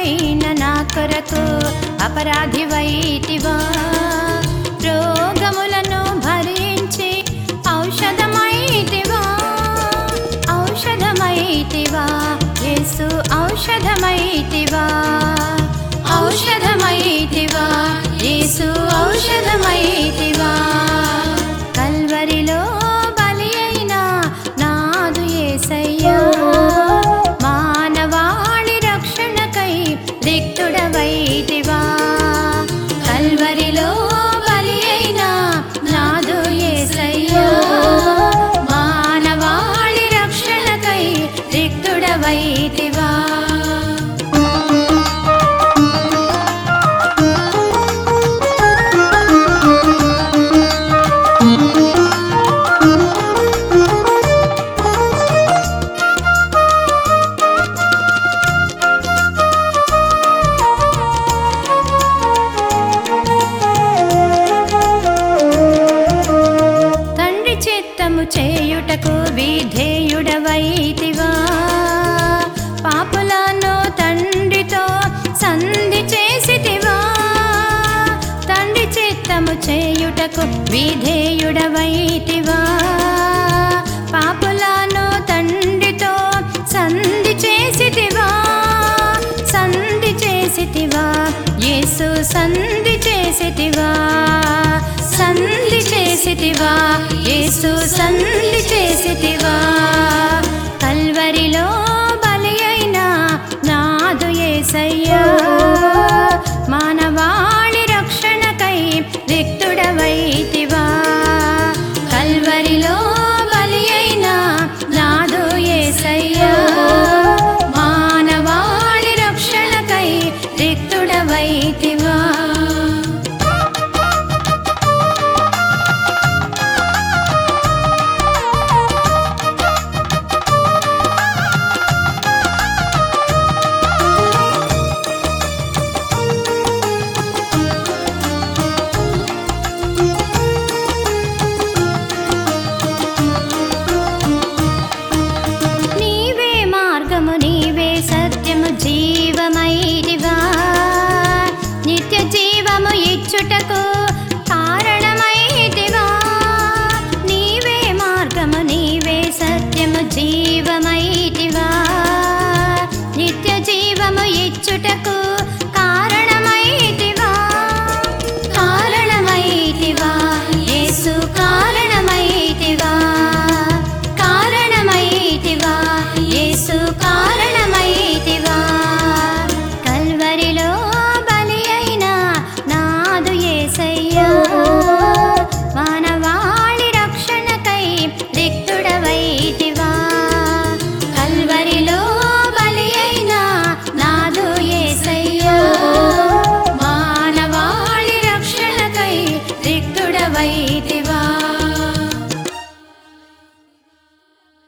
అయిన నా కొరకు అపరాధివైతివా. రోగములను భరించి ఔషధమైతివా, ఔషధమైతివా యేసు, ఔషధమైతివా, ఔషధమైతివా యేసు, ఔషధమైతివా. కల్వరిలో బలి అయిన నాదు యేసయ్యా, మానవాళి రక్షణకై రిక్తుడవైతివా. కల్వరిలో బలి అయిన నాదు యేసయ్యా, మానవాళి రక్షణకై రిక్తుడవైతివా. చేయుటకు విధేయుడవైతివా, పాపులను తండ్రితో సంధి చేసితివా. తండ్రి చిత్తము చేయుటకు విధేయుడవైతివా, పాపులను తండ్రితో సంధి చేసితివా. సంధి చేసితివా యేసు, సంధి చేసితివా, సంధి చేసితివా యేసు, సంధి చేసితివా. కల్వరిలో బలి అయిన నాదు యేసయ్యా,